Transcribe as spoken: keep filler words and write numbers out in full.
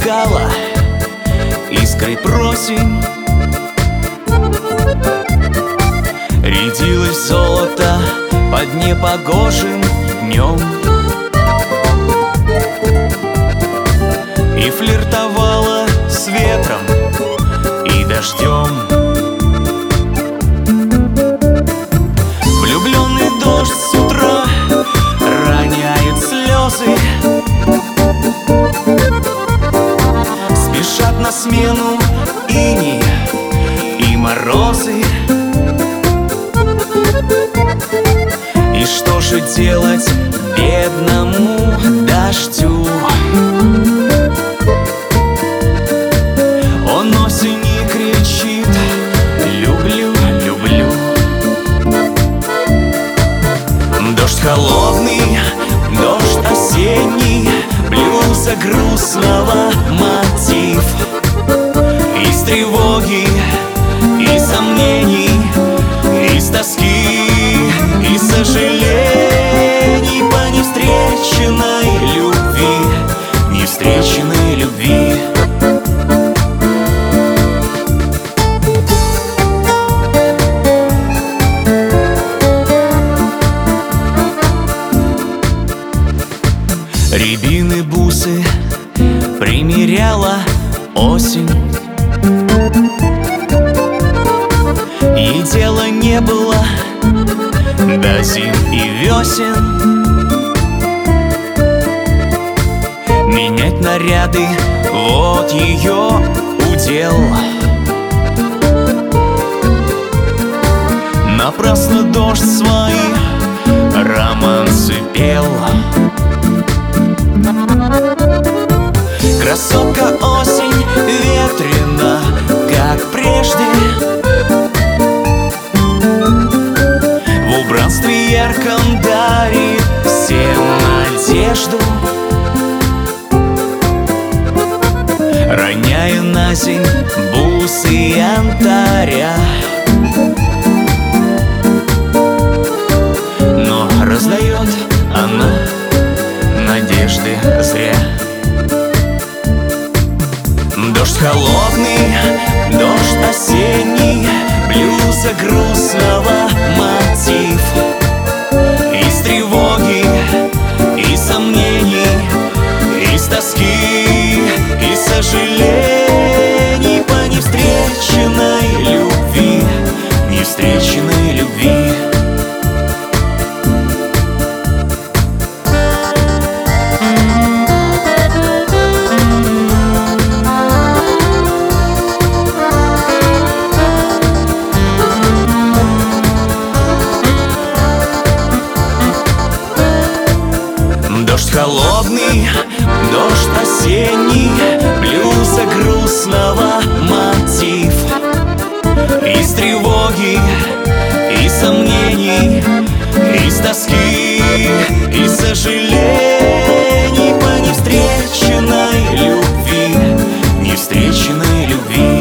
сверкала, искрой просень. Рядилось золото под непогожим днем и флиртовала с ветром и дождем. Влюбленный дождь с утра роняет слезы, спешат на смену иней и морозы. И что же делать бедному дождю? Он осени кричит: люблю, люблю. Дождь холодный, дождь осенний, блюза грустного мотив. Из тревоги, из сомнений, из тоски, из сожалений по невстреченной любви, невстреченной любви. Рябины бусы примеряла осень, и дела не было до зим и весен. Менять наряды — вот ее удел. Напрасно дождь свои романсы пел. Красотка осень ветрена, как прежде, в убранстве ярком дарит всем надежду, роняя на земь бусы янтаря. Но раздает она надежды зря. Дождь холодный, дождь осенний, блюза грустного мотив. Из тревоги, из сомнений, из тоски, из сожалений по невстреченной любви, невстреченной любви. Дождь холодный, дождь осенний, блюза грустного мотив. Из тревоги, из сомнений, из тоски, из сожалений по невстреченной любви, невстреченной любви.